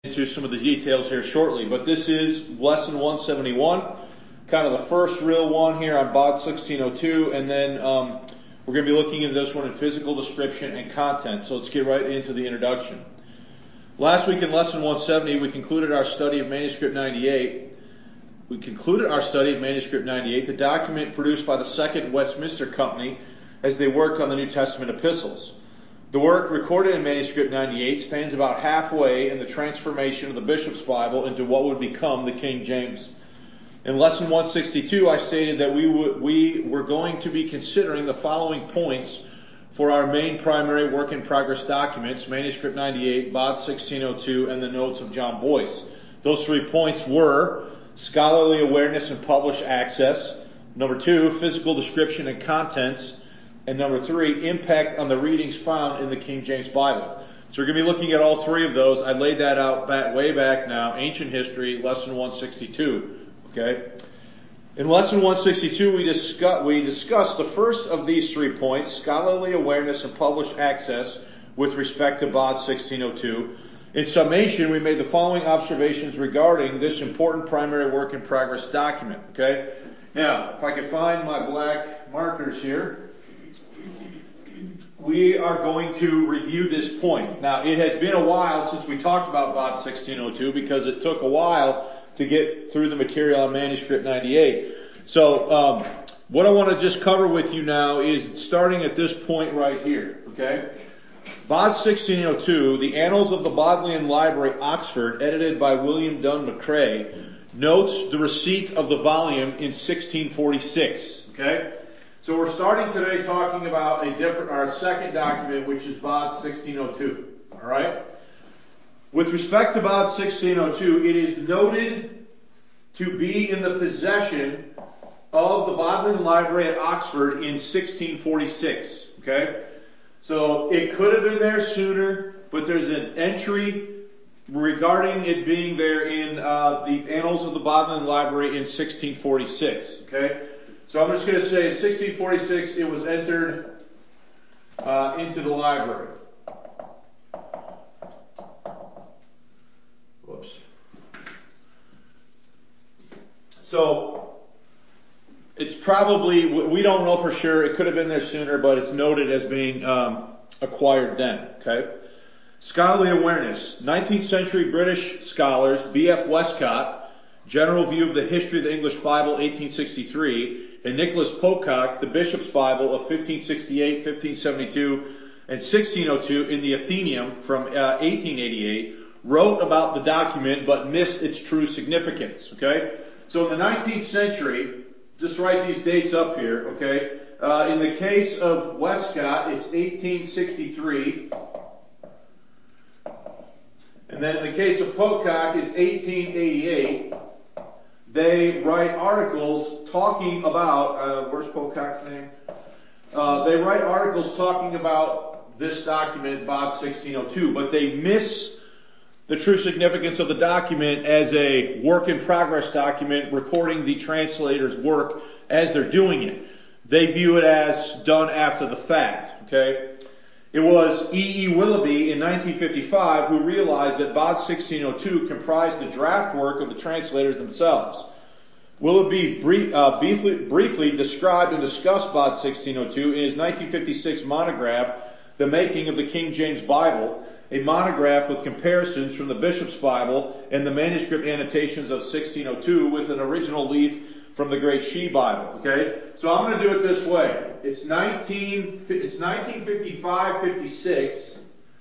into some of the details here shortly, but this is lesson 171, kind of the first real one here on BOD 1602, and then we're going to be looking at this one in physical description and content. So let's get right into the introduction. Last week in lesson 170, we concluded our study of manuscript 98. The document produced by the Second Westminster Company as they worked on the New Testament epistles. The work recorded in manuscript 98 stands about halfway in the transformation of the Bishop's Bible into what would become the King James. In lesson 162, I stated that we were going to be considering the following points for our main primary work in progress documents, manuscript 98, BOD 1602, and the notes of John Boyce. Those 3 points were scholarly awareness and published access. Number 2, physical description and contents. And number 3, impact on the readings found in the King James Bible. So we're going to be looking at all 3 of those. I laid that out way back now, ancient history, lesson 162. Okay. In lesson 162, we discussed the first of these 3 points, scholarly awareness and published access with respect to BOD 1602. In summation, we made the following observations regarding this important primary work in progress document. Okay. Now, if I can find my black markers here. We are going to review this point. Now, it has been a while since we talked about BOD 1602 because it took a while to get through the material on manuscript 98. So, what I want to just cover with you now is starting at this point right here. Okay? BOD 1602, the Annals of the Bodleian Library, Oxford, edited by William Dunn McCrae, notes the receipt of the volume in 1646. Okay? So we're starting today talking about our second document, which is BOD 1602. Alright? With respect to BOD 1602, it is noted to be in the possession of the Bodleian Library at Oxford in 1646. Okay? So it could have been there sooner, but there's an entry regarding it being there in the Annals of the Bodleian Library in 1646. Okay? So I'm just going to say in 1646 it was entered into the library. Whoops. So it's probably, we don't know for sure, it could have been there sooner, but it's noted as being acquired then. Okay? Scholarly awareness. 19th century British scholars, B.F. Westcott, General View of the History of the English Bible, 1863, and Nicholas Pocock, the Bishop's Bible of 1568, 1572, and 1602 in the Athenaeum from 1888, wrote about the document but missed its true significance. Okay? So in the 19th century, just write these dates up here, okay? In the case of Westcott, it's 1863. And then in the case of Pocock, it's 1888. They write articles talking about, where's Pocock's name? They write articles talking about this document, BOD 1602, but they miss the true significance of the document as a work in progress document recording the translator's work as they're doing it. They view it as done after the fact, okay? It was E. E. Willoughby in 1955 who realized that BOD 1602 comprised the draft work of the translators themselves. Willoughby briefly described and discussed BOD 1602 in his 1956 monograph, The Making of the King James Bible, a monograph with comparisons from the Bishop's Bible and the manuscript annotations of 1602 with an original leaf from the Great She Bible. Okay? So I'm going to do it this way. It's 1955-56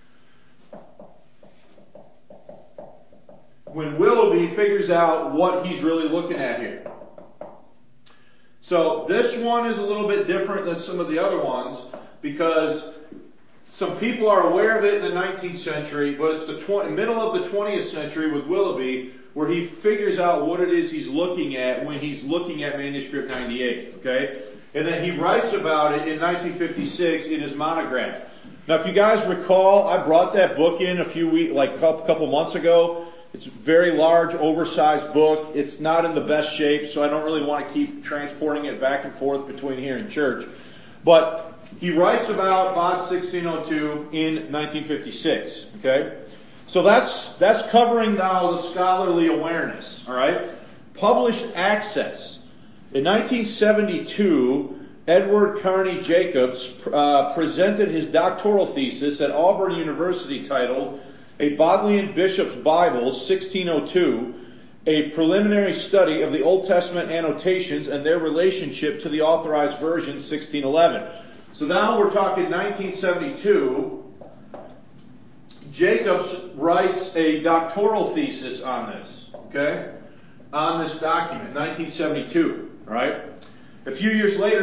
when Willoughby figures out what he's really looking at here. So this one is a little bit different than some of the other ones because some people are aware of it in the 19th century, but it's the middle of the 20th century with Willoughby where he figures out what it is he's looking at when he's looking at manuscript 98. Okay? And then he writes about it in 1956 in his monograph. Now, if you guys recall, I brought that book in a couple months ago. It's a very large, oversized book. It's not in the best shape, so I don't really want to keep transporting it back and forth between here and church. But he writes about BOD 1602 in 1956. Okay? So that's covering now the scholarly awareness, all right? Published access. In 1972, Edward Carney Jacobs presented his doctoral thesis at Auburn University titled A Bodleian Bishop's Bible, 1602, a preliminary study of the Old Testament annotations and their relationship to the Authorized Version, 1611. So now we're talking 1972. Jacobs writes a doctoral thesis on this, okay? On this document, 1972, all right? A few years later,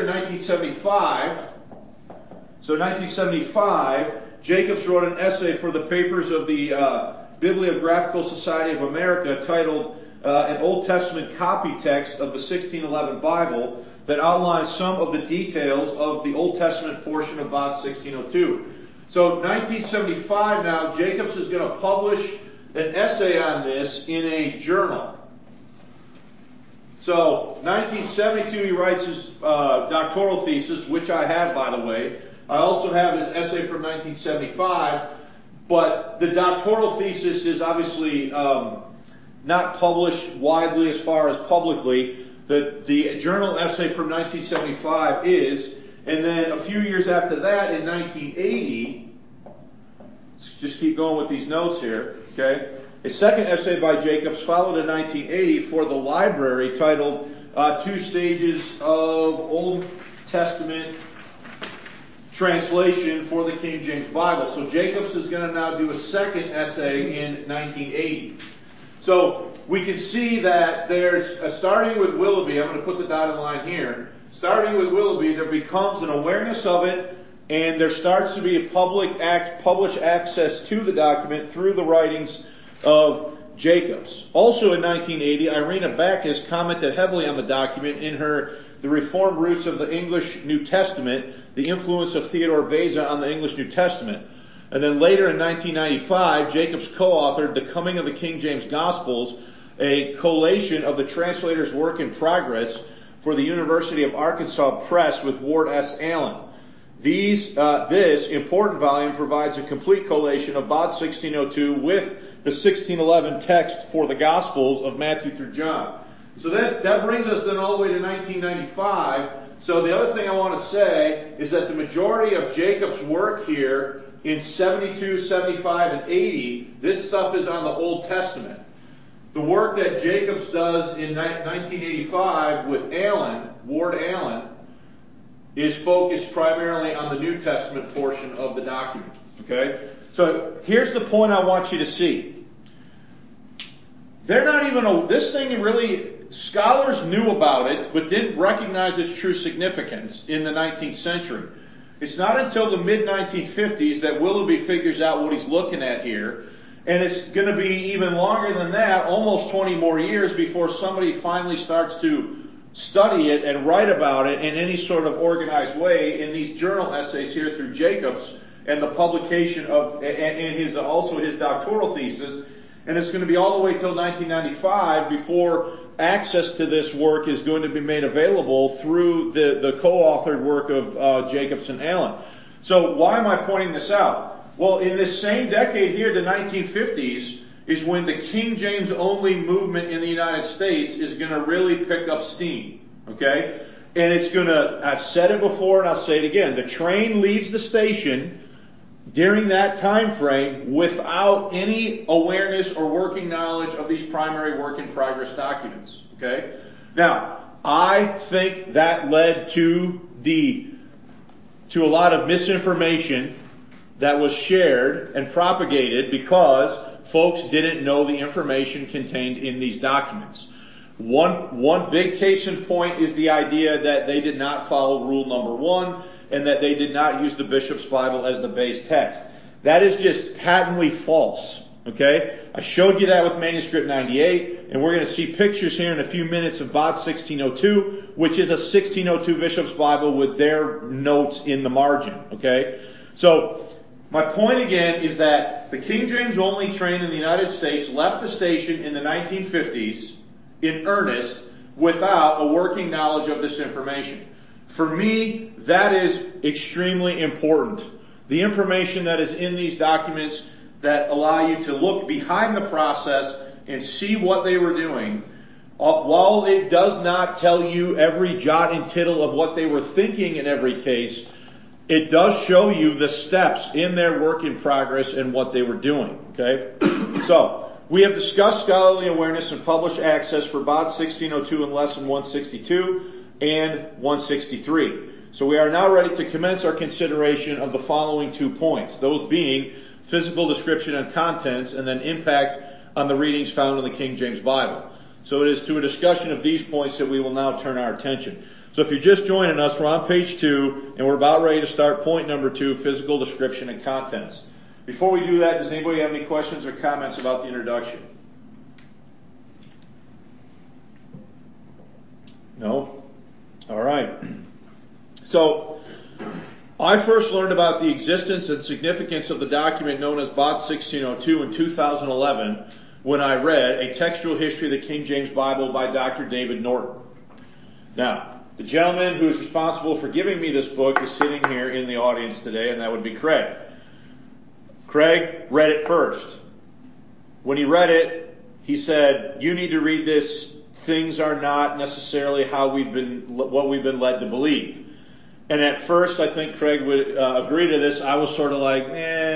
1975, Jacobs wrote an essay for the papers of the Bibliographical Society of America titled An Old Testament Copy Text of the 1611 Bible that outlines some of the details of the Old Testament portion of Bod 1602. So 1975 now, Jacobs is going to publish an essay on this in a journal. So 1972 he writes his doctoral thesis, which I have, by the way. I also have his essay from 1975, but the doctoral thesis is obviously not published widely as far as publicly. The journal essay from 1975 is. And then a few years after that, in 1980, just keep going with these notes here, okay? A second essay by Jacobs followed in 1980 for the library titled Two Stages of Old Testament Translation for the King James Bible. So Jacobs is going to now do a second essay in 1980. So we can see that there's, starting with Willoughby, I'm going to put the dotted line here. Starting with Willoughby, there becomes an awareness of it, and there starts to be a published access to the document through the writings of Jacobs. Also in 1980, Irena Backus commented heavily on the document in her The Reformed Roots of the English New Testament, the influence of Theodore Beza on the English New Testament. And then later in 1995, Jacobs co-authored The Coming of the King James Gospels, a collation of the translator's work in progress for the University of Arkansas Press with Ward S. Allen. This important volume provides a complete collation of Bod 1602 with the 1611 text for the Gospels of Matthew through John. So that brings us then all the way to 1995. So the other thing I want to say is that the majority of Jacob's work here in 72, 75, and 80, this stuff is on the Old Testament. The work that Jacobs does in 1985 with Allen, Ward Allen, is focused primarily on the New Testament portion of the document. Okay? So here's the point I want you to see. They're not even, this thing really, scholars knew about it, but didn't recognize its true significance in the 19th century. It's not until the mid-1950s that Willoughby figures out what he's looking at here. And it's going to be even longer than that, almost 20 more years, before somebody finally starts to study it and write about it in any sort of organized way in these journal essays here through Jacobs and the publication of, and his doctoral thesis. And it's going to be all the way till 1995 before access to this work is going to be made available through the co-authored work of Jacobs and Allen. So why am I pointing this out? Well, in this same decade here, the 1950s, is when the King James only movement in the United States is going to really pick up steam. Okay? And it's going to, I've said it before and I'll say it again, the train leaves the station during that time frame without any awareness or working knowledge of these primary work in progress documents. Okay? Now, I think that led to a lot of misinformation that was shared and propagated because folks didn't know the information contained in these documents. One big case in point is the idea that they did not follow rule number 1 and that they did not use the Bishop's Bible as the base text. That is just patently false. Okay? I showed you that with manuscript 98, and we're going to see pictures here in a few minutes of Bod 1602, which is a 1602 Bishop's Bible with their notes in the margin. Okay? So, my point again is that the King James only train in the United States left the station in the 1950s in earnest without a working knowledge of this information. For me, that is extremely important. The information that is in these documents, that allow you to look behind the process and see what they were doing. While it does not tell you every jot and tittle of what they were thinking in every case, it does show you the steps in their work in progress and what they were doing. Okay? So, we have discussed scholarly awareness and published access for BOD 1602 in lesson 162 and 163. So we are now ready to commence our consideration of the following 2 points. Those being physical description and contents, and then impact on the readings found in the King James Bible. So it is to a discussion of these points that we will now turn our attention. So if you're just joining us, we're on page 2, and we're about ready to start point number 2, physical description and contents. Before we do that, does anybody have any questions or comments about the introduction? No? All right. So, I first learned about the existence and significance of the document known as BOD 1602 in 2011 when I read A Textual History of the King James Bible by Dr. David Norton. Now, the gentleman who is responsible for giving me this book is sitting here in the audience today, and that would be Craig. Craig read it first. When he read it, he said, "You need to read this. Things are not necessarily what we've been led to believe." And at first, I think Craig would agree to this. I was sort of like,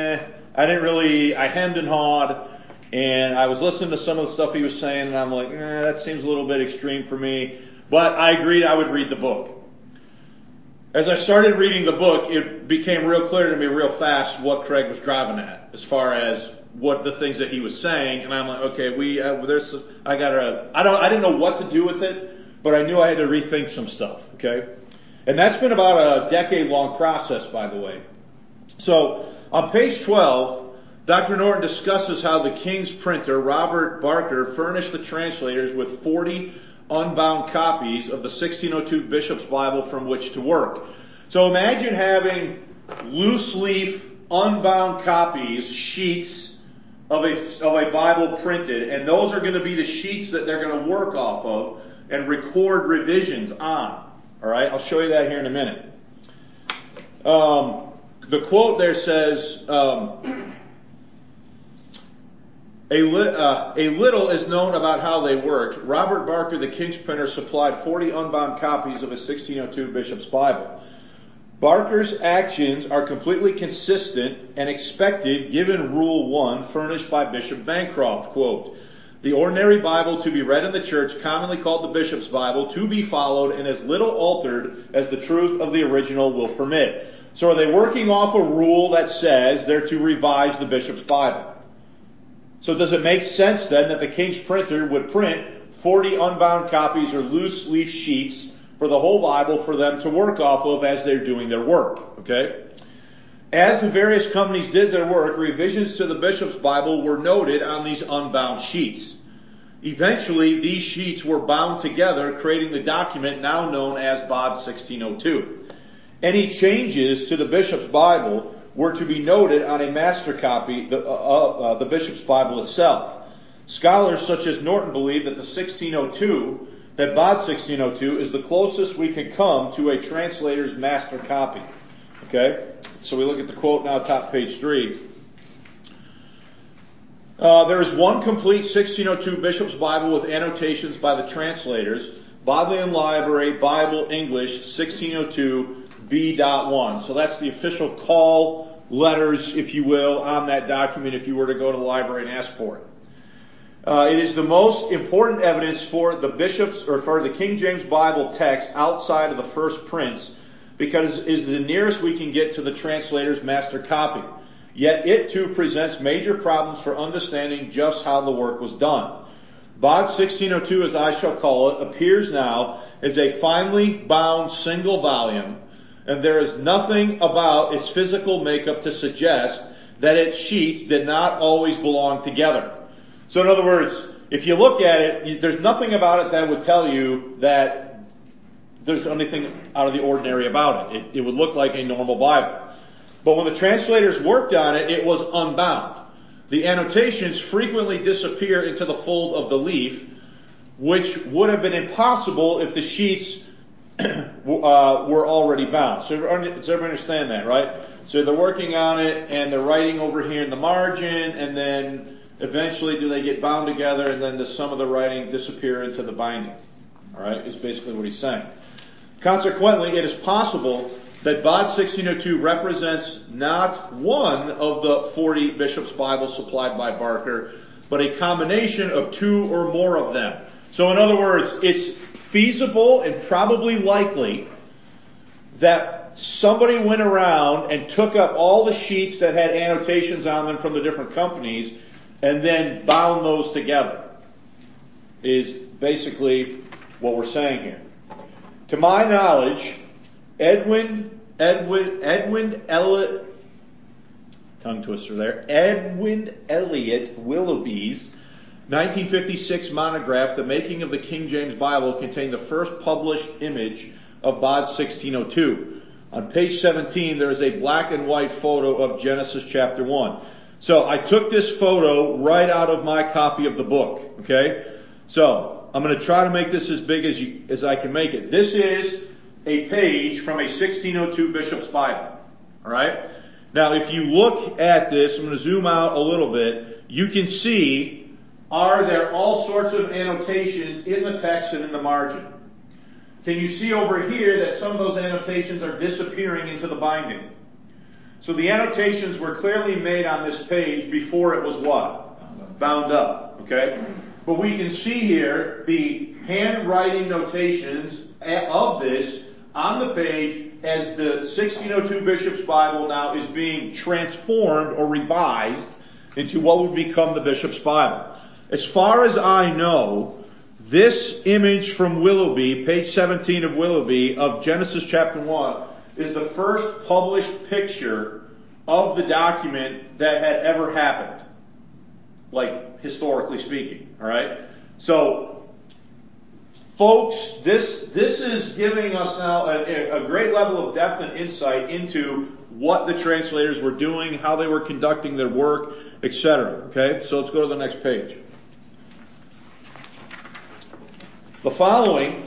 I hemmed and hawed, and I was listening to some of the stuff he was saying, and I'm like, that seems a little bit extreme for me. But I agreed I would read the book. As I started reading the book, it became real clear to me real fast what Craig was driving at, as far as what the things that he was saying. And I'm like, okay, I didn't know what to do with it, but I knew I had to rethink some stuff, okay? And that's been about a decade-long process, by the way. So, on page 12, Dr. Norton discusses how the King's printer, Robert Barker, furnished the translators with 40 unbound copies of the 1602 Bishop's Bible from which to work. So imagine having loose leaf, unbound copies, sheets of a Bible printed, and those are going to be the sheets that they're going to work off of and record revisions on. Alright, I'll show you that here in a minute. The quote there says, A little is known about how they worked. Robert Barker, the King's printer, supplied 40 unbound copies of a 1602 Bishop's Bible. Barker's actions are completely consistent and expected given Rule 1 furnished by Bishop Bancroft. Quote, "The ordinary Bible to be read in the church, commonly called the Bishop's Bible, to be followed and as little altered as the truth of the original will permit." So are they working off a rule that says they're to revise the Bishop's Bible? So does it make sense then that the King's printer would print 40 unbound copies or loose leaf sheets for the whole Bible for them to work off of as they're doing their work? Okay? As the various companies did their work, revisions to the Bishop's Bible were noted on these unbound sheets. Eventually, these sheets were bound together, creating the document now known as BOD 1602. Any changes to the Bishop's Bible were to be noted on a master copy of the Bishop's Bible itself. Scholars such as Norton believe that that BOD 1602 is the closest we can come to a translator's master copy. Okay? So we look at the quote now, top page 3. There is one complete 1602 Bishop's Bible with annotations by the translators, Bodleian Library, Bible, English, 1602, B.1. So that's the official call letters, if you will, on that document if you were to go to the library and ask for it. It is the most important evidence for the Bishop's, or for the King James Bible text outside of the first prints, because it is the nearest we can get to the translator's master copy. Yet it too presents major problems for understanding just how the work was done. BOD 1602, as I shall call it, appears now as a finely bound single volume, and there is nothing about its physical makeup to suggest that its sheets did not always belong together. So in other words, if you look at it, there's nothing about it that would tell you that there's anything out of the ordinary about it. It would look like a normal Bible. But when the translators worked on it, it was unbound. The annotations frequently disappear into the fold of the leaf, which would have been impossible if the sheets were already bound. So does everybody understand that, right? So they're working on it, and they're writing over here in the margin, and then eventually do they get bound together, and then does some of the writing disappear into the binding? All right, is basically what he's saying. Consequently, it is possible that BOD 1602 represents not one of the 40 bishops' Bibles supplied by Barker, but a combination of 2 or more of them. So in other words, it's feasible and probably likely that somebody went around and took up all the sheets that had annotations on them from the different companies and then bound those together, is basically what we're saying here. To my knowledge, Edwin Elliot, tongue twister there, Edwin Elliot Willoughby's 1956 monograph, The Making of the King James Bible, contained the first published image of BOD 1602. On page 17, there is a black and white photo of Genesis chapter 1. So I took this photo right out of my copy of the book, okay? So I'm going to try to make this as big as I can make it. This is a page from a 1602 Bishop's Bible, alright? Now if you look at this, I'm going to zoom out a little bit, you can see, are there all sorts of annotations in the text and in the margin? Can you see over here that some of those annotations are disappearing into the binding? So the annotations were clearly made on this page before it was what? Bound up, okay? But we can see here the handwriting notations of this on the page as the 1602 Bishop's Bible now is being transformed or revised into what would become the Bishop's Bible. As far as I know, this image from Willoughby, page 17 of Willoughby, of Genesis chapter 1, is the first published picture of the document that had ever happened. Like, historically speaking, alright? So, folks, this is giving us now a great level of depth and insight into what the translators were doing, how they were conducting their work, etc. Okay? So let's go to the next page. The following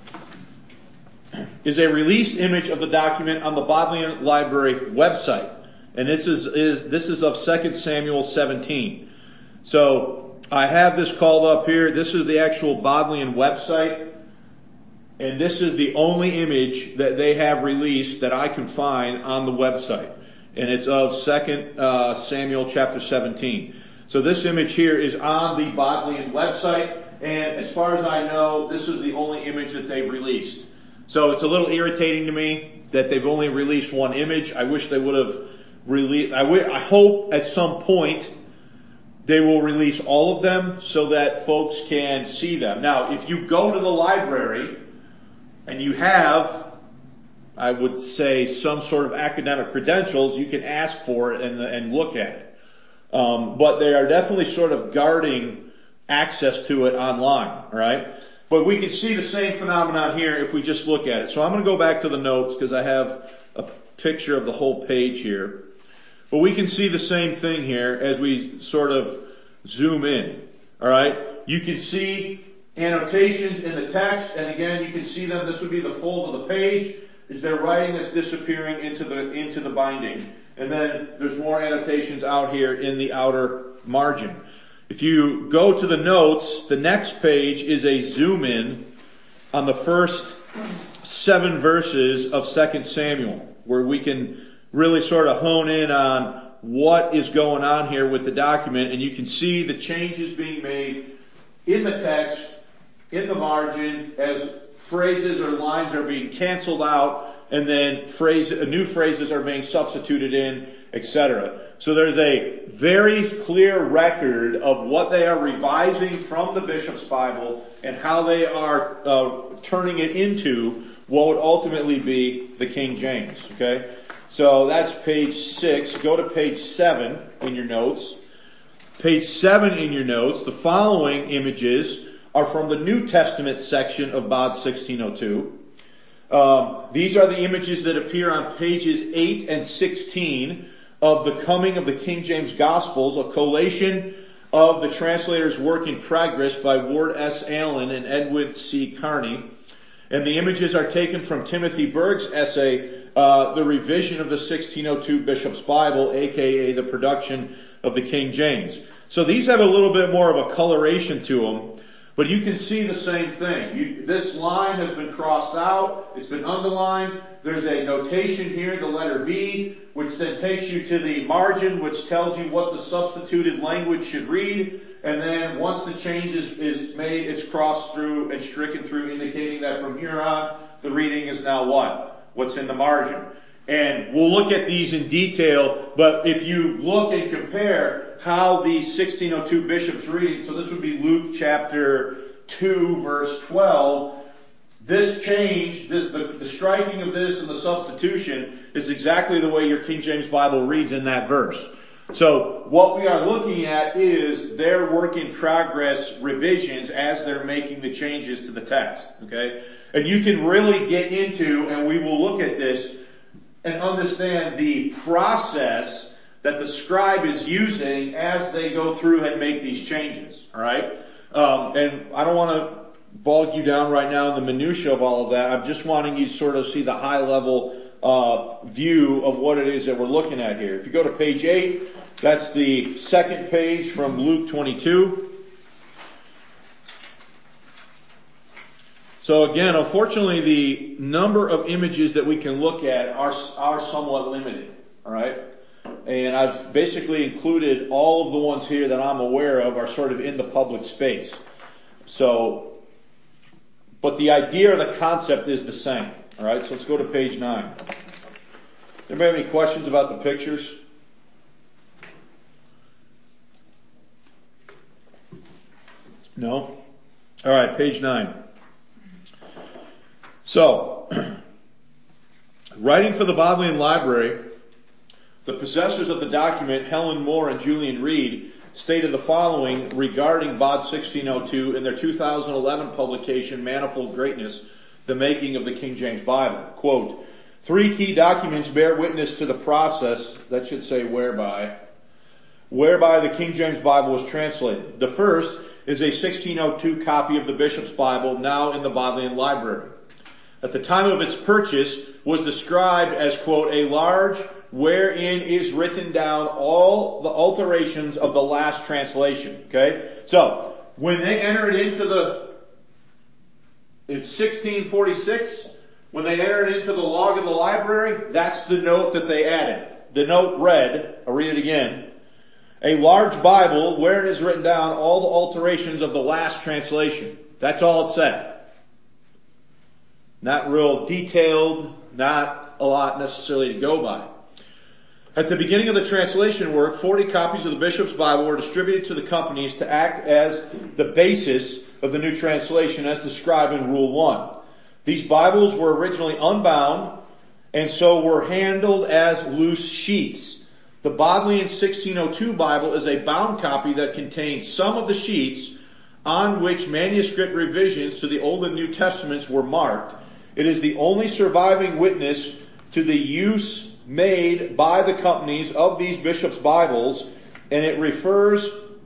is a released image of the document on the Bodleian Library website. And this is of 2 Samuel 17. So I have this called up here. This is the actual Bodleian website. And this is the only image that they have released that I can find on the website. And it's of 2 Samuel chapter 17. So this image here is on the Bodleian website. And as far as I know, this is the only image that they've released. So it's a little irritating to me that they've only released one image. I wish they would have released, I hope at some point they will release all of them so that folks can see them. Now, if you go to the library and you have, I would say, some sort of academic credentials, you can ask for it and look at it. But they are definitely sort of guarding access to it online, alright? But we can see the same phenomenon here if we just look at it. So I'm going to go back to the notes because I have a picture of the whole page here. But we can see the same thing here as we sort of zoom in, alright? You can see annotations in the text, and again, you can see them. This would be the fold of the page. Is there writing that's disappearing into the binding? And then there's more annotations out here in the outer margin. If you go to the notes, the next page is a zoom in on the first 7 verses of 2 Samuel, where we can really sort of hone in on what is going on here with the document, and you can see the changes being made in the text, in the margin, as phrases or lines are being canceled out, and then new phrases are being substituted in, etc. So there's a very clear record of what they are revising from the Bishop's Bible and how they are turning it into what would ultimately be the King James. Okay, so that's page 6. Go to page 7 in your notes. Page 7 in your notes. The following images are from the New Testament section of BOD 1602. These are the images that appear on pages 8 and 16 of The Coming of the King James Gospels, a collation of the translator's work in progress by Ward S. Allen and Edwin C. Carney. And the images are taken from Timothy Berg's essay, the revision of the 1602 Bishop's Bible, aka the production of the King James. So these have a little bit more of a coloration to them, but you can see the same thing. This line has been crossed out, it's been underlined. There's a notation here, the letter V, which then takes you to the margin, which tells you what the substituted language should read. And then once the change is made, it's crossed through and stricken through, indicating that from here on, the reading is now what? What's in the margin. And we'll look at these in detail, but if you look and compare how the 1602 bishop's reading, so this would be Luke chapter 2, verse 12, this change, the striking of this and the substitution is exactly the way your King James Bible reads in that verse. So what we are looking at is their work in progress revisions as they're making the changes to the text. Okay? And you can really get into, and we will look at this, and understand the process that the scribe is using as they go through and make these changes. Alright? And I don't want to bog you down right now in the minutia of all of that. I'm just wanting you to sort of see the high level view of what it is that we're looking at here. If you go to page 8, that's the second page from Luke 22. So again, unfortunately, the number of images that we can look at are somewhat limited. All right, and I've basically included all of the ones here that I'm aware of are sort of in the public space. So, but the idea or the concept is the same. All right, so let's go to page 9. Anybody have any questions about the pictures? No? All right, page 9. So, writing for the Bodleian Library, the possessors of the document, Helen Moore and Julian Reed, stated the following regarding BOD 1602 in their 2011 publication, Manifold Greatness, The Making of the King James Bible. Quote, 3 key documents bear witness to the process, that should say whereby the King James Bible was translated. The first is a 1602 copy of the Bishop's Bible, now in the Bodleian Library. At the time of its purchase, was described as, quote, a large wherein is written down all the alterations of the last translation. Okay? So, when they enter it into it's 1646, when they enter it into the log of the library, that's the note that they added. The note read, I'll read it again, a large Bible wherein is written down all the alterations of the last translation. That's all it said. Not real detailed, not a lot necessarily to go by. At the beginning of the translation work, 40 copies of the Bishop's Bible were distributed to the companies to act as the basis of the new translation as described in Rule 1. These Bibles were originally unbound and so were handled as loose sheets. The Bodleian 1602 Bible is a bound copy that contains some of the sheets on which manuscript revisions to the Old and New Testaments were marked. It is the only surviving witness to the use made by the companies of these bishops' Bibles, and it refers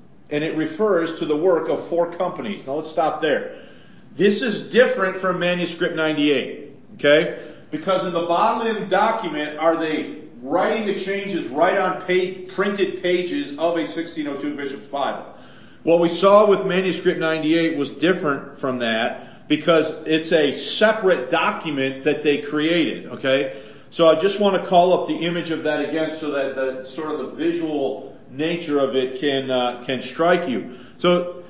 to the work of 4 companies. Now let's stop there. This is different from manuscript 98, okay? Because in the Bodleian document, are they writing the changes right on printed pages of a 1602 Bishop's Bible? What we saw with manuscript 98 was different from that, because it's a separate document that they created, okay? So I just want to call up the image of that again so that the sort of the visual nature of it can strike you. So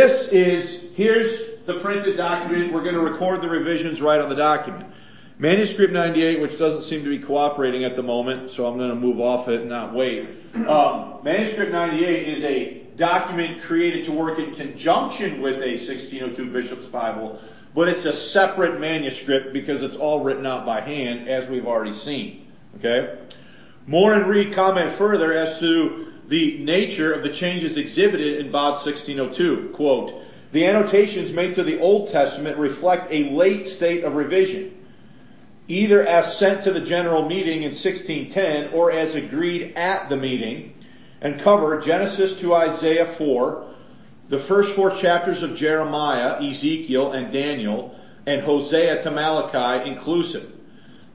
here's the printed document. We're going to record the revisions right on the document. Manuscript 98, which doesn't seem to be cooperating at the moment, so I'm going to move off it and not wait. Manuscript 98 is a document created to work in conjunction with a 1602 Bishop's Bible, but it's a separate manuscript because it's all written out by hand, as we've already seen. Okay? Moore and Reed comment further as to the nature of the changes exhibited in BOD 1602. Quote, the annotations made to the Old Testament reflect a late state of revision, either as sent to the general meeting in 1610 or as agreed at the meeting, and cover Genesis to Isaiah 4, the first 4 chapters of Jeremiah, Ezekiel, and Daniel, and Hosea to Malachi inclusive.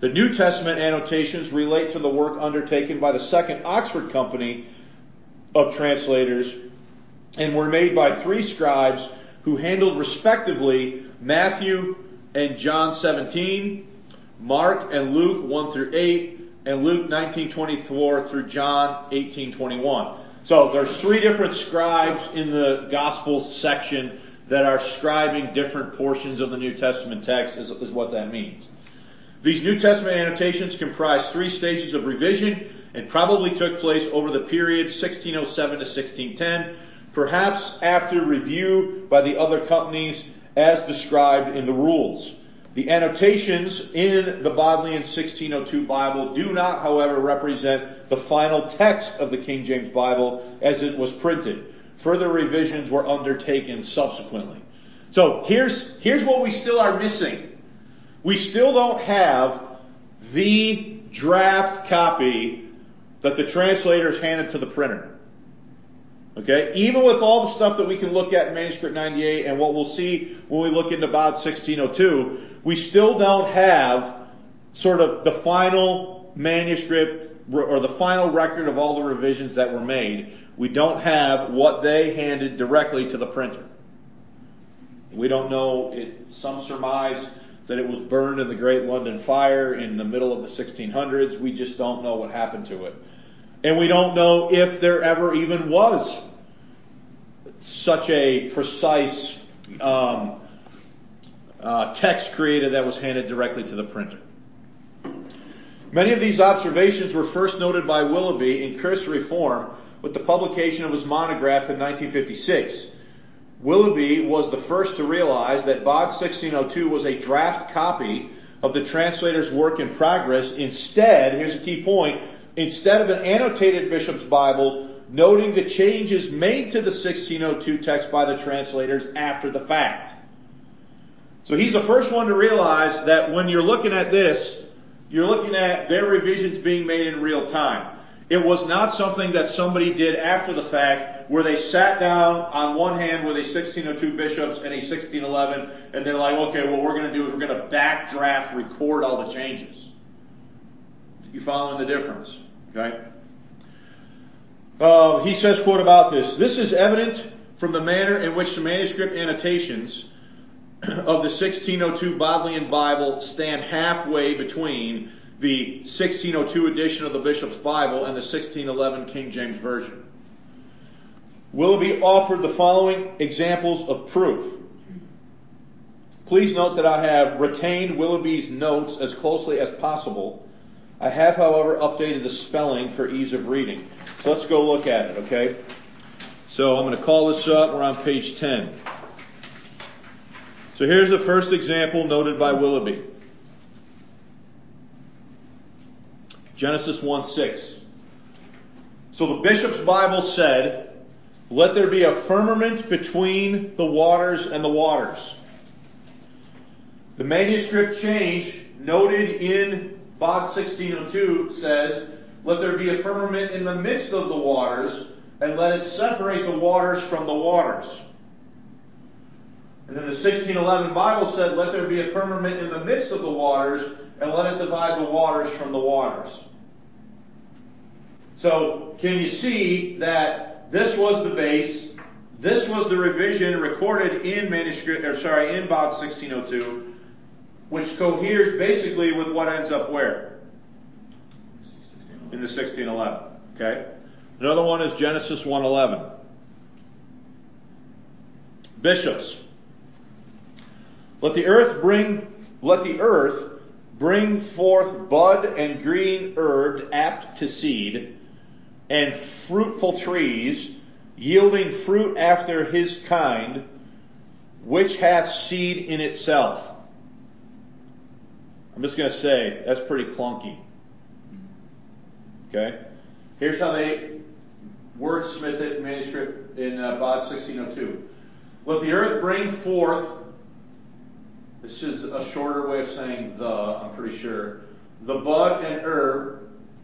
The New Testament annotations relate to the work undertaken by the Second Oxford Company of Translators and were made by 3 scribes who handled respectively Matthew and John 17, Mark and Luke 1 through 8, and Luke 19:24 through John 18:21. So there's 3 different scribes in the gospel section that are scribing different portions of the New Testament text, is what that means. These New Testament annotations comprise 3 stages of revision and probably took place over the period 1607 to 1610, perhaps after review by the other companies as described in the rules. The annotations in the Bodleian 1602 Bible do not, however, represent the final text of the King James Bible as it was printed. Further revisions were undertaken subsequently. So here's what we still are missing. We still don't have the draft copy that the translators handed to the printer. Okay? Even with all the stuff that we can look at in Manuscript 98 and what we'll see when we look into Bod 1602, we still don't have sort of the final manuscript or the final record of all the revisions that were made. We don't have what they handed directly to the printer. We don't know. Some surmise that it was burned in the Great London Fire in the middle of the 1600s. We just don't know what happened to it. And we don't know if there ever even was such a precise text created that was handed directly to the printer. Many of these observations were first noted by Willoughby in cursory form with the publication of his monograph in 1956. Willoughby was the first to realize that Bod 1602 was a draft copy of the translator's work in progress. Instead, here's a key point, instead of an annotated bishop's Bible noting the changes made to the 1602 text by the translators after the fact. So he's the first one to realize that when you're looking at this, you're looking at their revisions being made in real time. It was not something that somebody did after the fact where they sat down on one hand with a 1602 bishops and a 1611 and they're like, okay, what we're going to do is we're going to backdraft, record all the changes. You following the difference? Okay? He says, quote about this, "This is evident from the manner in which the manuscript annotations of the 1602 Bodleian Bible stand halfway between the 1602 edition of the Bishop's Bible and the 1611 King James Version." Willoughby offered the following examples of proof. Please note that I have retained Willoughby's notes as closely as possible. I have, however, updated the spelling for ease of reading. So let's go look at it, okay? So I'm going to call this up. We're on page 10. So here's the first example noted by Willoughby. Genesis 1:6. So the Bishop's Bible said, "Let there be a firmament between the waters and the waters." The manuscript change noted in Bod 1602 says, "Let there be a firmament in the midst of the waters, and let it separate the waters from the waters." And then the 1611 Bible said, "Let there be a firmament in the midst of the waters, and let it divide the waters from the waters." So, can you see that this was the base, this was the revision recorded in in Bod 1602, which coheres basically with what ends up where? In the 1611. Okay? Another one is Genesis 1:11. Bishops. Let the earth bring forth bud and green herb apt to seed, and fruitful trees, yielding fruit after his kind, which hath seed in itself. I'm just going to say, that's pretty clunky. Okay? Here's how they wordsmith it in manuscript in Bod 1602. Let the earth bring forth, this is a shorter way of saying I'm pretty sure, the bud and herb,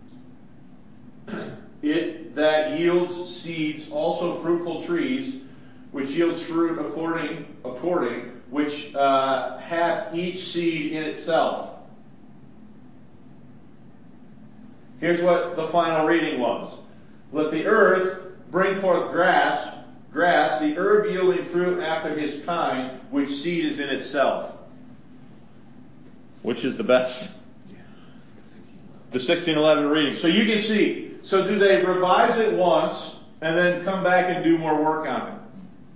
it that yields seeds, also fruitful trees, which yields fruit according, which hath each seed in itself. Here's what the final reading was. Let the earth bring forth grass, the herb yielding fruit after his kind, which seed is in itself. Which is the best? The 1611 reading. So you can see, so do they revise it once and then come back and do more work on it?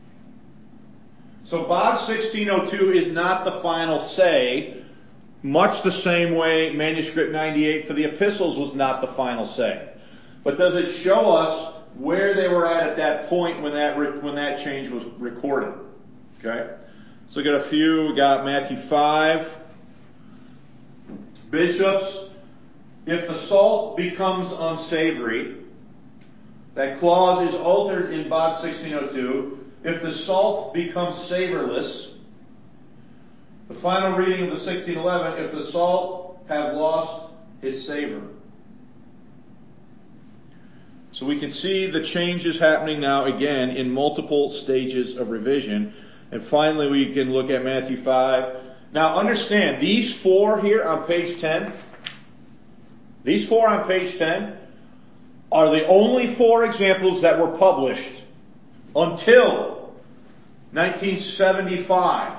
So Bod's 1602 is not the final say, much the same way manuscript 98 for the epistles was not the final say. But does it show us where they were at that point when that change was recorded? Okay. Let's look at a few. We got Matthew 5. Bishops, if the salt becomes unsavory, that clause is altered in Bod 1602. If the salt becomes savorless, the final reading of the 1611, if the salt have lost his savor. So we can see the changes happening now again in multiple stages of revision. And finally we can look at Matthew 5. Now understand, these four here on page 10, are the only four examples that were published until 1975.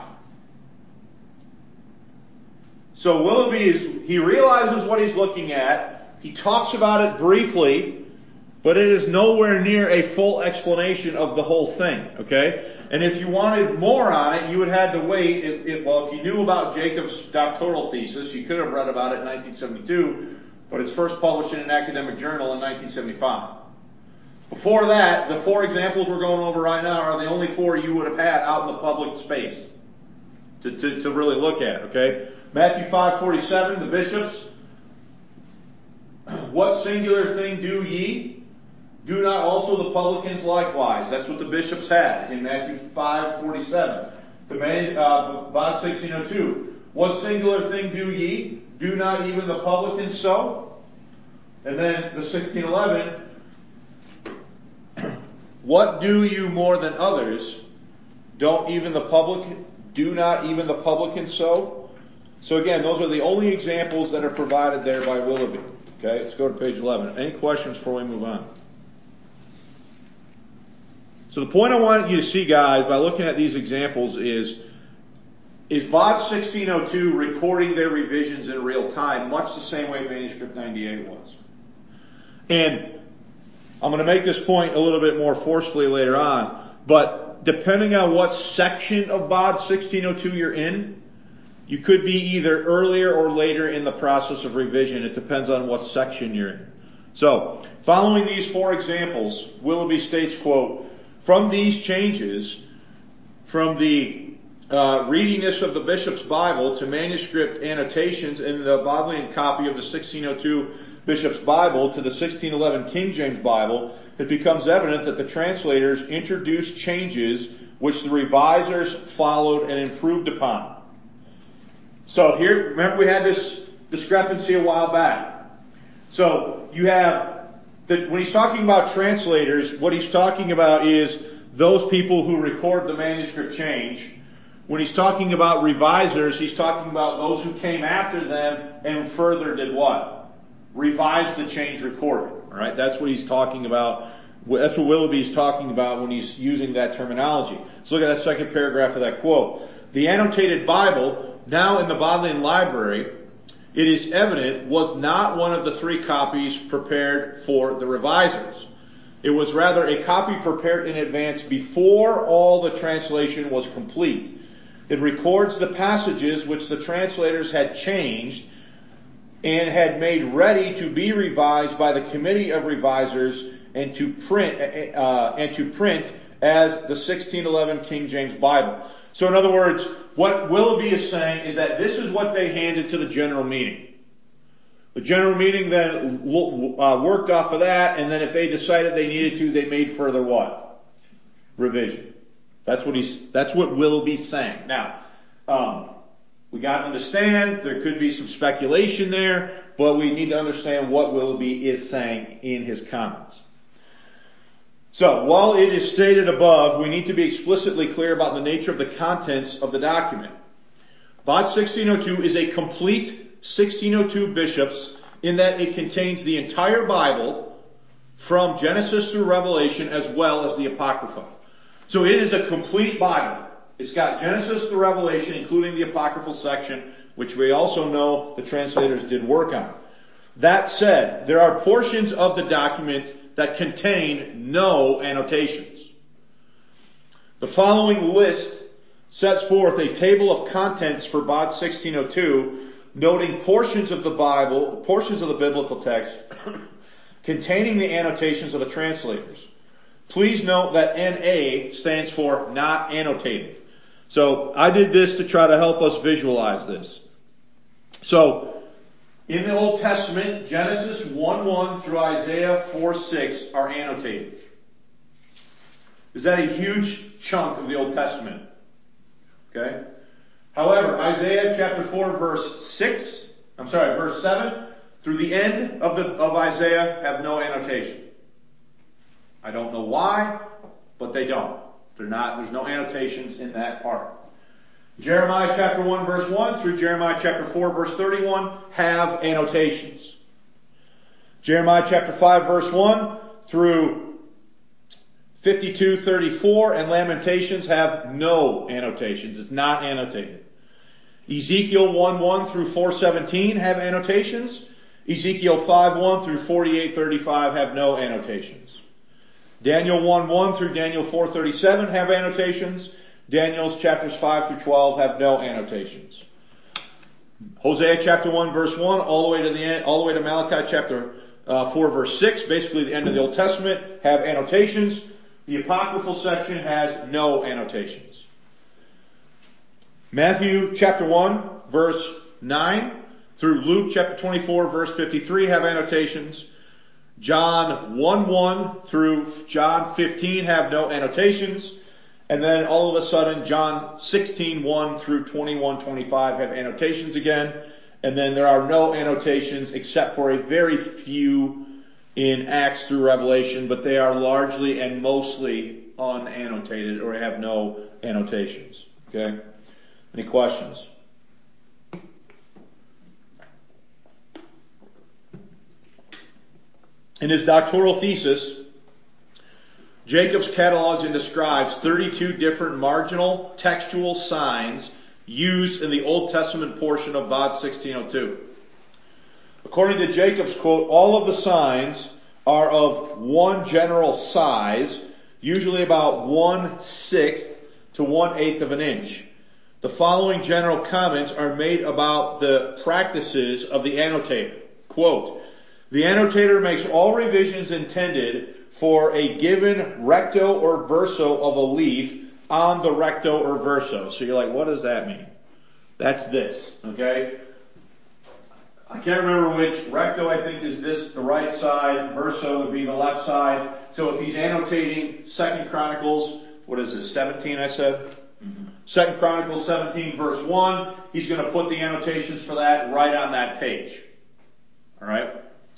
So Willoughby he realizes what he's looking at. He talks about it briefly, but it is nowhere near a full explanation of the whole thing, okay? And if you wanted more on it, you would have to wait. If you knew about Jacob's doctoral thesis, you could have read about it in 1972, but it's first published in an academic journal in 1975. Before that, the four examples we're going over right now are the only four you would have had out in the public space to really look at, okay? Matthew 5:47, the bishops. What singular thing do ye? Do not also the publicans likewise? That's what the bishops had in Matthew 5:47. Bod 1602. What singular thing do ye? Do not even the publicans so? And then the 1611. What do you more than others? Do not even the publicans so? So again, those are the only examples that are provided there by Willoughby. Okay, let's go to page 11. Any questions before we move on? So the point I want you to see, guys, by looking at these examples is Bod 1602 recording their revisions in real time, much the same way manuscript 98 was. And I'm going to make this point a little bit more forcefully later on, but depending on what section of Bod 1602 you're in, you could be either earlier or later in the process of revision. It depends on what section you're in. So, following these four examples, Willoughby states, quote, from these changes, from the readiness of the bishop's Bible to manuscript annotations in the Bodleian copy of the 1602 bishop's Bible to the 1611 King James Bible, it becomes evident that the translators introduced changes which the revisers followed and improved upon. So here, remember we had this discrepancy a while back. So you have, when he's talking about translators, what he's talking about is those people who record the manuscript change. When he's talking about revisers, he's talking about those who came after them and further did what? Revised the change recorded. Alright, that's what he's talking about. That's what Willoughby's talking about when he's using that terminology. Let's look at that second paragraph of that quote. The annotated Bible, now in the Bodleian Library, it is evident, was not one of the three copies prepared for the revisers. It was rather a copy prepared in advance before all the translation was complete. It records the passages which the translators had changed and had made ready to be revised by the committee of revisers and to print as the 1611 King James Bible. So in other words, what Willoughby is saying is that this is what they handed to the general meeting. The general meeting then worked off of that, and then if they decided they needed to, they made further what? Revision. That's what Willoughby's saying. Now, we gotta understand there could be some speculation there, but we need to understand what Willoughby is saying in his comments. So, while it is stated above, we need to be explicitly clear about the nature of the contents of the document. Bod 1602 is a complete 1602 bishops in that it contains the entire Bible from Genesis through Revelation as well as the Apocrypha. So it is a complete Bible. It's got Genesis through Revelation, including the Apocryphal section, which we also know the translators did work on. That said, there are portions of the document that contain no annotations. The following list sets forth a table of contents for BOD 1602, noting portions of the Bible, portions of the biblical text containing the annotations of the translators. Please note that NA stands for not annotated. So I did this to try to help us visualize this. So in the Old Testament, Genesis 1:1 through Isaiah 4:6 are annotated. Is that a huge chunk of the Old Testament? Okay. However, Isaiah chapter 4 verse 7 through the end of Isaiah have no annotation. I don't know why, but they don't. There's no annotations in that part. Jeremiah chapter 1 verse 1 through Jeremiah chapter 4 verse 31 have annotations. Jeremiah chapter 5 verse 1 through 52:34 and Lamentations have no annotations. It's not annotated. Ezekiel 1:1 through 4:17 have annotations. Ezekiel 5:1 through 48:35 have no annotations. Daniel 1:1 through Daniel 4:37 have annotations. Daniel's chapters 5 through 12 have no annotations. Hosea chapter 1 verse 1 all the way to the end, all the way to Malachi chapter 4 verse 6, basically the end of the Old Testament, have annotations. The Apocryphal section has no annotations. Matthew chapter 1 verse 9 through Luke chapter 24 verse 53 have annotations. John 1:1 through John 15 have no annotations. And then all of a sudden John 16:1 through 21:25 have annotations again. And then there are no annotations except for a very few in Acts through Revelation, but they are largely and mostly unannotated or have no annotations. Okay? Any questions? In his doctoral thesis, Jacobs catalogs and describes 32 different marginal textual signs used in the Old Testament portion of BOD 1602. According to Jacobs' quote, all of the signs are of one general size, usually about 1/6 to 1/8 of an inch. The following general comments are made about the practices of the annotator. Quote, the annotator makes all revisions intended for a given recto or verso of a leaf on the recto or verso. So you're like, what does that mean? That's this, okay? I can't remember which. Recto, I think, is this, the right side. Verso would be the left side. So if he's annotating 2 Chronicles, what is this, 17 I said? 2 Chronicles 17 verse 1, he's going to put the annotations for that right on that page. Alright?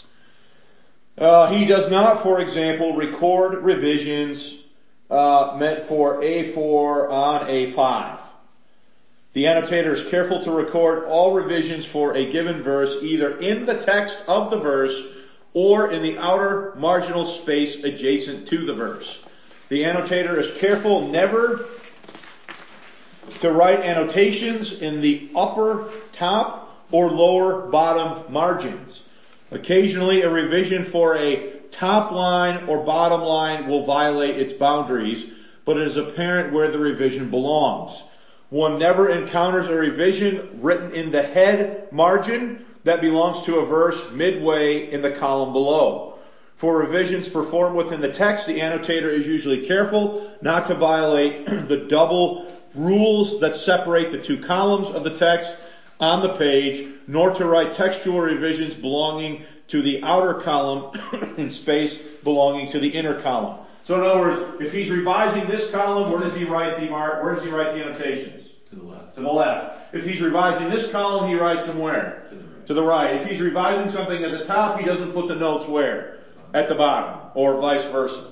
He does not, for example, record revisions meant for A4 on A5. The annotator is careful to record all revisions for a given verse either in the text of the verse or in the outer marginal space adjacent to the verse. The annotator is careful never to write annotations in the upper top or lower bottom margins. Occasionally, a revision for a top line or bottom line will violate its boundaries, but it is apparent where the revision belongs. One never encounters a revision written in the head margin that belongs to a verse midway in the column below. For revisions performed within the text, the annotator is usually careful not to violate the double rules that separate the two columns of the text on the page, nor to write textual revisions belonging to the outer column in space belonging to the inner column. So in other words, if he's revising this column, where does he write the annotations? To the left. To the left. If he's revising this column, he writes them where? To the right. To the right. If he's revising something at the top, he doesn't put the notes where? At the bottom, or vice versa.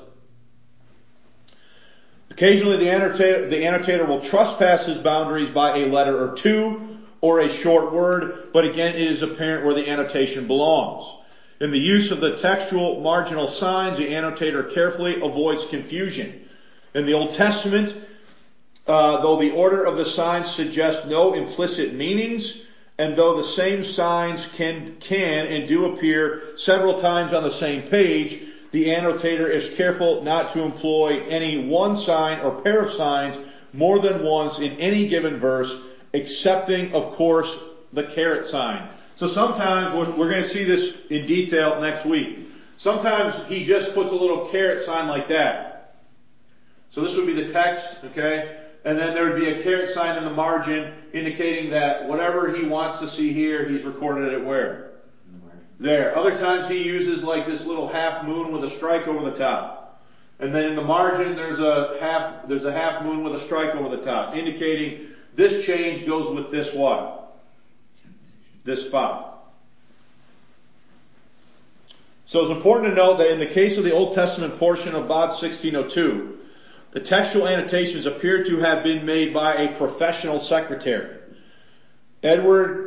Occasionally the annotator will trespass his boundaries by a letter or two, or a short word, but again, it is apparent where the annotation belongs. In the use of the textual marginal signs, the annotator carefully avoids confusion. In the Old Testament, though the order of the signs suggests no implicit meanings, and though the same signs can and do appear several times on the same page, the annotator is careful not to employ any one sign or pair of signs more than once in any given verse, excepting, of course, the caret sign. So sometimes, we're going to see this in detail next week. Sometimes he just puts a little caret sign like that. So this would be the text, okay? And then there would be a caret sign in the margin indicating that whatever he wants to see here, he's recorded it where? There. Other times he uses like this little half moon with a strike over the top. And then in the margin there's a half moon with a strike over the top, indicating this change goes with this what? This spot. So it's important to note that in the case of the Old Testament portion of BOD 1602, the textual annotations appear to have been made by a professional secretary. Edward,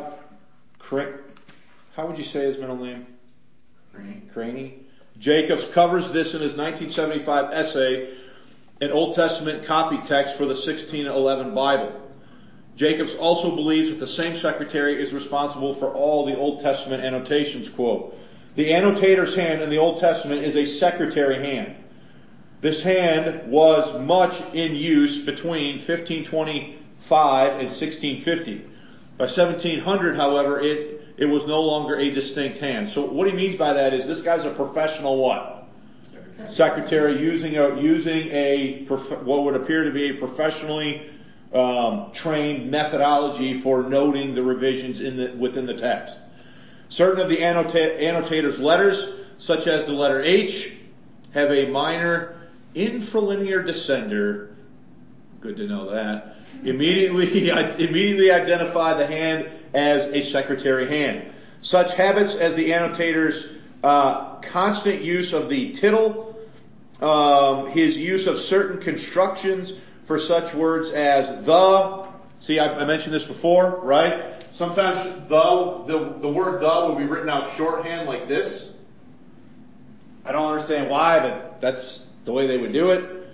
how would you say his middle name? Craney. Jacobs covers this in his 1975 essay, An Old Testament Copy Text for the 1611 Bible. Jacobs also believes that the same secretary is responsible for all the Old Testament annotations. Quote, the annotator's hand in the Old Testament is a secretary hand. This hand was much in use between 1525 and 1650. By 1700, however, it was no longer a distinct hand. So what he means by that is this guy's a professional what? Secretary using what would appear to be a professionally trained methodology for noting the revisions within the text. Certain of the annotator's letters, such as the letter H, have a minor infralinear descender. Good to know that. Immediately identify the hand as a secretary hand. Such habits as the annotator's constant use of the tittle, his use of certain constructions for such words as the. See, I mentioned this before, right? Sometimes the word the will be written out shorthand like this. I don't understand why, but that's the way they would do it.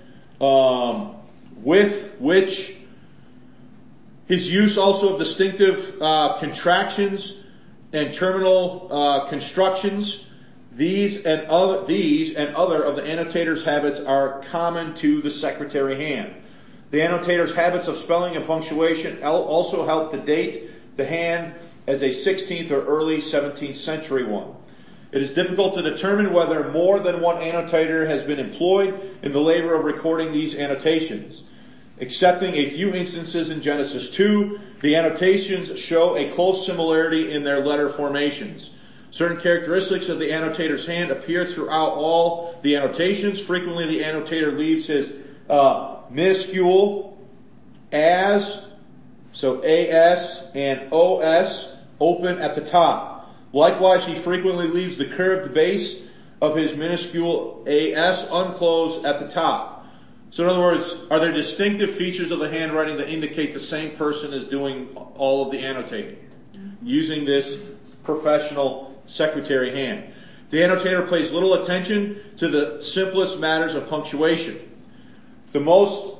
With which, his use also of distinctive contractions and terminal constructions. These and other of the annotator's habits are common to the secretary hand. The annotator's habits of spelling and punctuation also help to date the hand as a 16th or early 17th century one. It is difficult to determine whether more than one annotator has been employed in the labor of recording these annotations. Excepting a few instances in Genesis 2, the annotations show a close similarity in their letter formations. Certain characteristics of the annotator's hand appear throughout all the annotations. Frequently the annotator leaves his minuscule as, so AS and OS, open at the top. Likewise, he frequently leaves the curved base of his minuscule AS unclosed at the top. So in other words, are there distinctive features of the handwriting that indicate the same person is doing all of the annotating, using this professional secretary hand? The annotator pays little attention to the simplest matters of punctuation. The most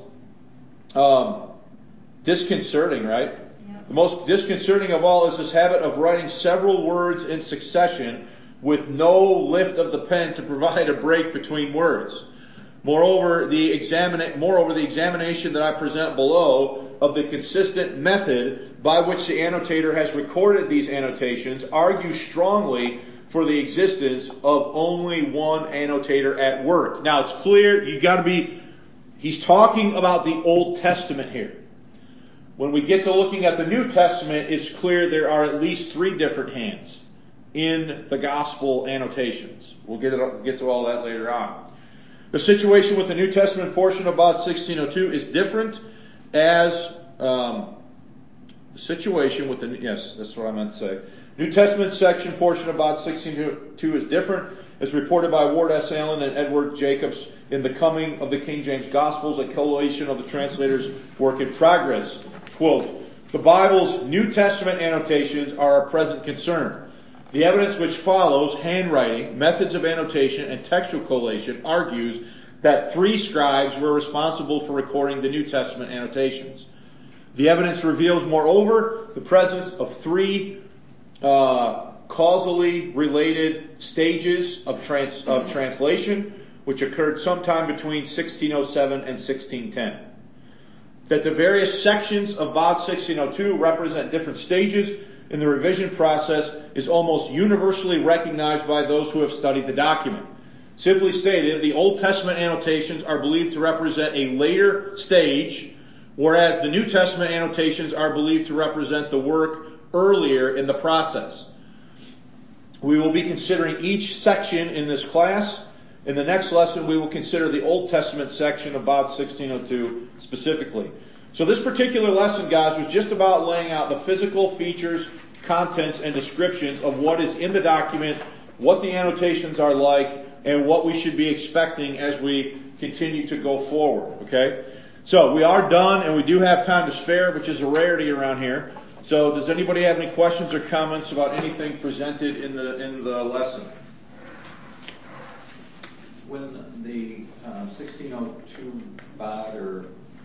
disconcerting, right? The most disconcerting of all is this habit of writing several words in succession with no lift of the pen to provide a break between words. Moreover, the examination that I present below of the consistent method by which the annotator has recorded these annotations argues strongly for the existence of only one annotator at work. Now it's clear, he's talking about the Old Testament here. When we get to looking at the New Testament, it's clear there are at least 3 different hands in the gospel annotations. We'll get to all that later on. The situation with the New Testament portion of BOD 1602 is different as the situation with yes, that's what I meant to say. New Testament section portion of BOD 1602 is different, as reported by Ward S. Allen and Edward Jacobs in The Coming of the King James Gospels, a collation of the translator's work in progress. Quote, The Bible's New Testament annotations are our present concern. The evidence which follows, handwriting, methods of annotation, and textual collation, argues that 3 scribes were responsible for recording the New Testament annotations. The evidence reveals, moreover, the presence of 3 causally related stages of translation, which occurred sometime between 1607 and 1610. That the various sections of BOD 1602 represent different stages in the revision process is almost universally recognized by those who have studied the document. Simply stated, the Old Testament annotations are believed to represent a later stage, whereas the New Testament annotations are believed to represent the work earlier in the process. We will be considering each section in this class. In the next lesson, we will consider the Old Testament section of BOD 1602 specifically. So this particular lesson, guys, was just about laying out the physical features, contents, and descriptions of what is in the document, what the annotations are like, and what we should be expecting as we continue to go forward. Okay? So we are done, and we do have time to spare, which is a rarity around here. So does anybody have any questions or comments about anything presented in the lesson? When the 1602 BOD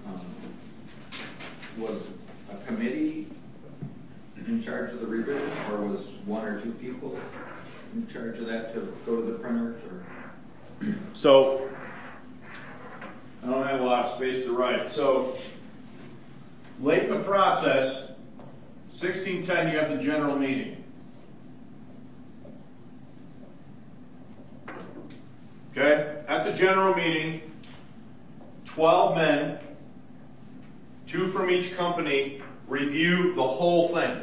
was a committee in charge of the revision, or was 1 or 2 people in charge of that to go to the printers? Or? So I don't have a lot of space to write. So late in the process, 1610, you have the general meeting. Okay? At the general meeting, 12 men, 2 from each company, review the whole thing.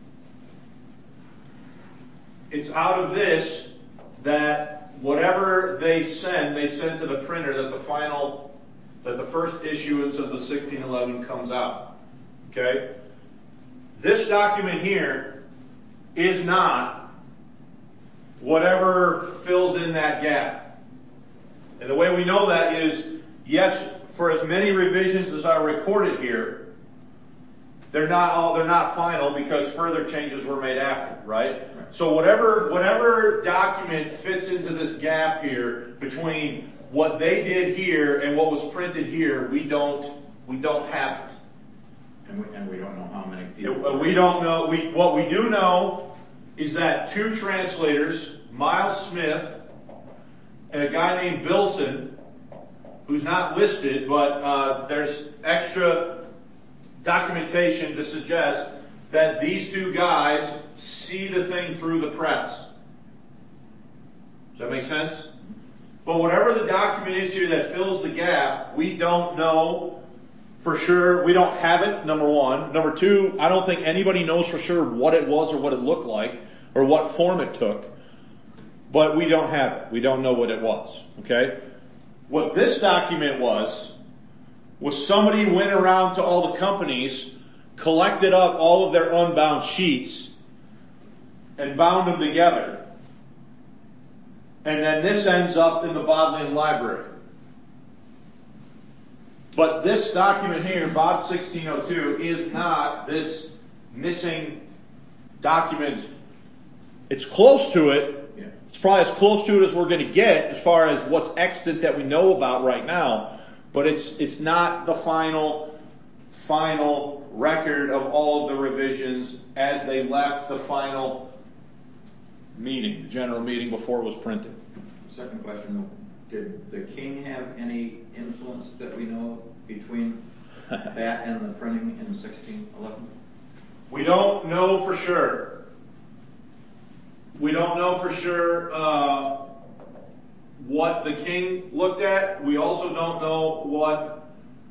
It's out of this that whatever they send to the printer that the first issuance of the 1611 comes out. Okay? This document here is not whatever fills in that gap. And the way we know that is, yes, for as many revisions as are recorded here, they're not final because further changes were made after, right? So whatever document fits into this gap here between what they did here and what was printed here, we don't have it. And we don't know how many people. We don't know. What we do know is that 2 translators, Miles Smith and a guy named Bilson, who's not listed, but there's extra documentation to suggest that these 2 guys see the thing through the press. Does that make sense? But whatever the document is here that fills the gap, we don't know for sure. We don't have it, number 1. Number 2, I don't think anybody knows for sure what it was or what it looked like or what form it took. But we don't have it. We don't know what it was. Okay? What this document was somebody went around to all the companies, collected up all of their unbound sheets, and bound them together. And then this ends up in the Bodleian Library. But this document here, BOD 1602, is not this missing document. It's close to it. Yeah. It's probably as close to it as we're going to get as far as what's extant that we know about right now. But it's not the final record of all of the revisions as they left the final meeting, the general meeting before it was printed. Second question, did the king have any influence that we know between that and the printing in 1611? We don't know for sure. We don't know for sure what the king looked at. We also don't know what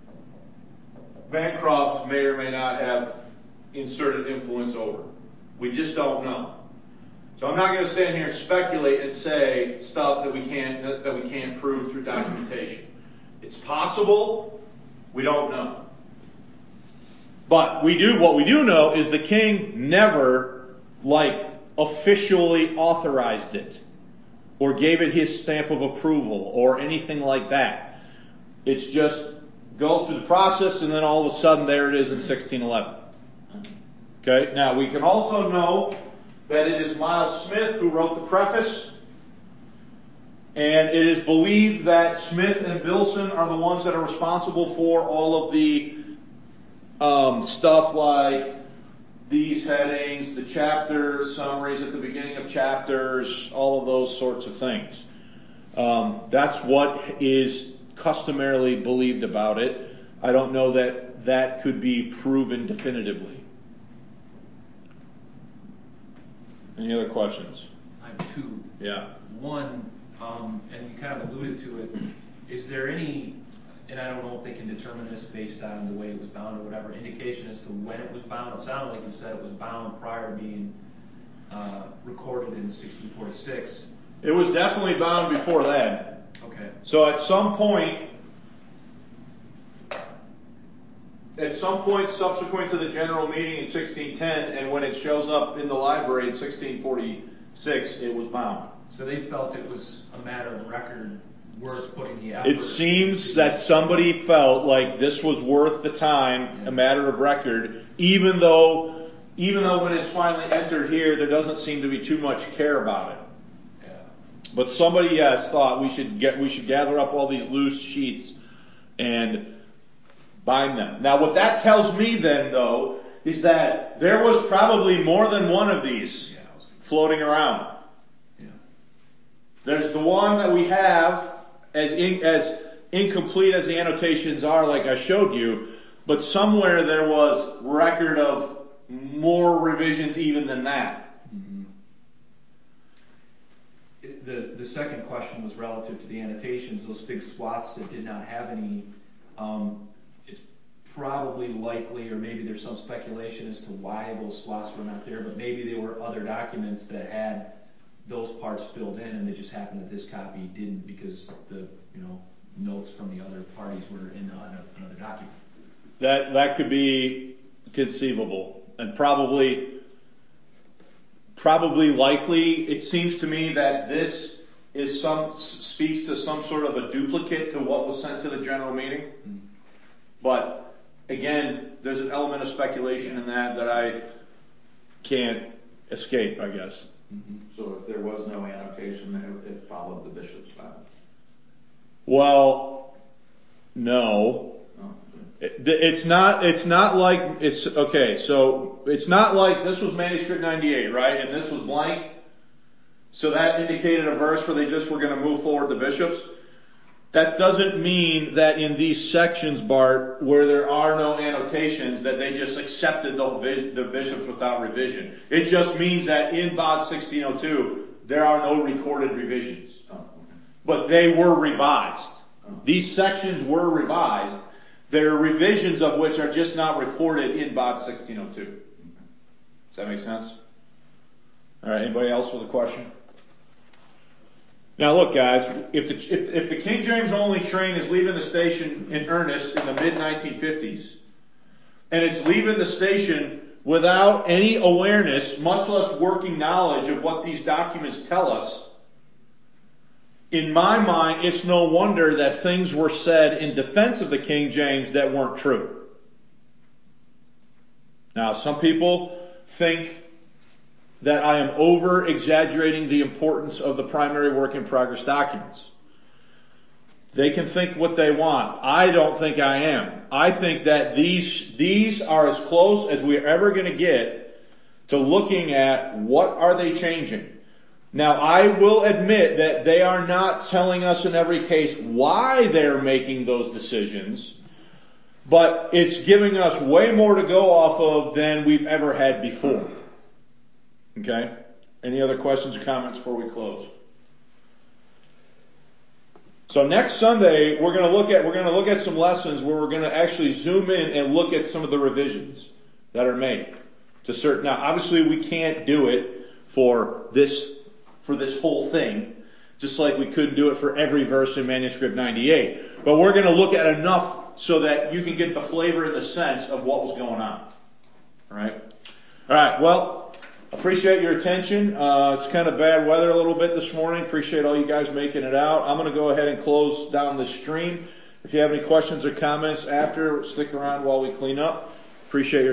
Bancroft may or may not have inserted influence over. We just don't know. So I'm not going to stand here and speculate and say stuff that we can't prove through documentation. It's possible. We don't know. But what we do know is the king never officially authorized it or gave it his stamp of approval or anything like that. It's just goes through the process and then all of a sudden there it is in 1611. Okay, now we can also know that it is Miles Smith who wrote the preface, and it is believed that Smith and Bilson are the ones that are responsible for all of the stuff like these headings, the chapters, summaries at the beginning of chapters, all of those sorts of things. That's what is customarily believed about it. I don't know that that could be proven definitively. Any other questions? I have two. Yeah. One, and you kind of alluded to it, is there any, and I don't know if they can determine this based on the way it was bound or whatever, indication as to when it was bound? It sounded like you said it was bound prior to being recorded in 1646. It was definitely bound before that. Okay. So at some point subsequent to the general meeting in 1610, and when it shows up in the library in 1646, it was bound. So they felt it was a matter of record worth putting the effort. It seems that somebody felt like this was worth the time, a matter of record, even though when it's finally entered here, there doesn't seem to be too much care about it. Yeah. But somebody, thought we should gather up all these loose sheets and bind them. Now what that tells me then, though, is that there was probably more than one of these floating around. Yeah. There's the one that we have as incomplete as the annotations are, like I showed you, but somewhere there was record of more revisions even than that. Mm-hmm. The second question was relative to the annotations, those big swaths that did not have any. It's probably likely, or maybe there's some speculation as to why those swaths were not there, but maybe there were other documents that had those parts filled in, and it just happened that this copy didn't because the notes from the other parties were in another document. That could be conceivable, and probably likely. It seems to me that this is speaks to some sort of a duplicate to what was sent to the general meeting. Mm-hmm. But again, there's an element of speculation in that I can't escape, I guess. Mm-hmm. So if there was no annotation, it followed the bishop's file. Well, no. It's not like so it's not like this was manuscript 98, right? And this was blank. So that indicated a verse where they just were going to move forward the bishops. That doesn't mean that in these sections, Bart, where there are no annotations, that they just accepted the bishops without revision. It just means that in BOD 1602, there are no recorded revisions. But they were revised. These sections were revised. There are revisions of which are just not recorded in BOD 1602. Does that make sense? All right, anybody else with a question? Now look, guys, if the King James only train is leaving the station in earnest in the mid-1950s, and it's leaving the station without any awareness, much less working knowledge of what these documents tell us, in my mind, it's no wonder that things were said in defense of the King James that weren't true. Now, some people think that I am over-exaggerating the importance of the primary work in progress documents. They can think what they want. I don't think I am. I think that these are as close as we're ever going to get to looking at what are they changing. Now, I will admit that they are not telling us in every case why they're making those decisions, but it's giving us way more to go off of than we've ever had before. Okay? Any other questions or comments before we close? So next Sunday, we're going to look at some lessons where we're going to actually zoom in and look at some of the revisions that are made to certain. Now, obviously, we can't do it for this whole thing, just like we couldn't do it for every verse in manuscript 98. But we're going to look at enough so that you can get the flavor and the sense of what was going on. All right. Well, appreciate your attention. It's kind of bad weather a little bit this morning. Appreciate all you guys making it out. I'm going to go ahead and close down the stream. If you have any questions or comments after, stick around while we clean up. Appreciate your